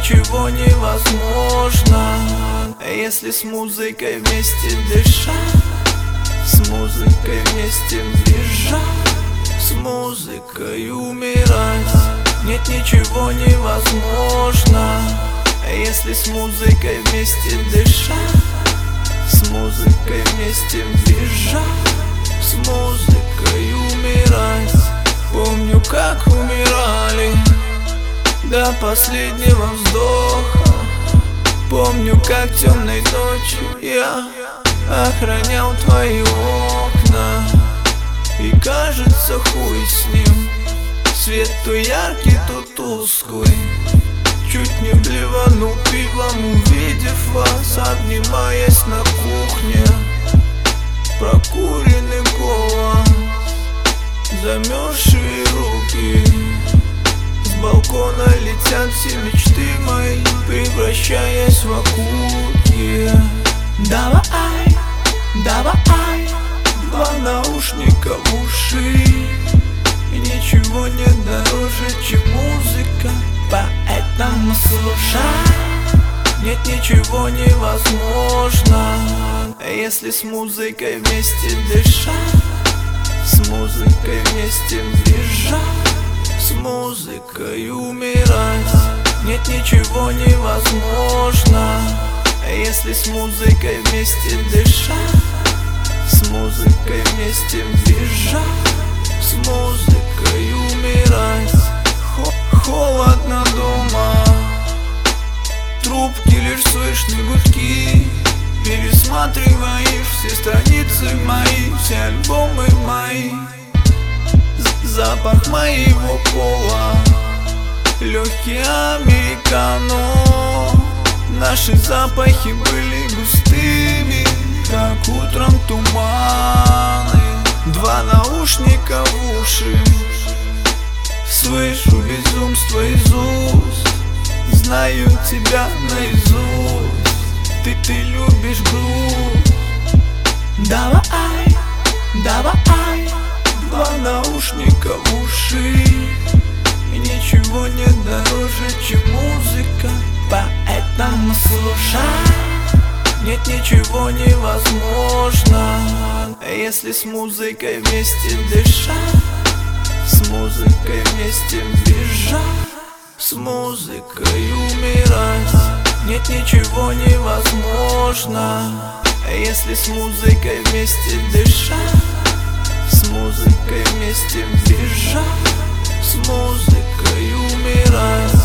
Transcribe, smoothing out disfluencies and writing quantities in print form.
ничего невозможно, если с музыкой вместе дышать, с музыкой вместе бежать, с музыкой умирать. Нет, ничего невозможно, если с музыкой вместе дышать, с музыкой вместе бежать, с музыкой умирать. Помню, как умирали до последнего вздоха. Помню, как темной ночью я охранял твои окна. И кажется, хуй с ним, свет то яркий, то тусклый. Чуть не блеванул пивом, увидев вас, обнимаясь на кухне. Прокуренный голос, замерзшие руки. С балкона летят все мечты мои, превращаясь в окурки. Давай, давай, два наушника в уши. И ничего нет дороже, чем музыка, поэтому слушай. Нет, ничего невозможно, если с музыкой вместе дышать, с музыкой вместе бежать, с музыкой умирать. Нет, ничего невозможно, если с музыкой вместе дышать, с музыкой вместе бежать, с музыкой умирать. Холодно дома, трубки лишь слышны гудки. Пересматриваешь все страницы мои, все альбомы мои. Запах моего пола, легкий американо. Наши запахи были густыми, как утром туманы. Два наушника в уши, слышу безумство из уст. Знаю тебя наизусть, ты любишь грусть. Давай, давай, два наушника в уши. И ничего нет дороже, чем музыка, поэтому слушай. Нет, ничего невозможно, если с музыкой вместе дышать, с музыкой вместе бежать, с музыкой умирать. Нет, ничего невозможно, если с музыкой вместе дышать, с музыкой вместе бежать, с музыкой умирать.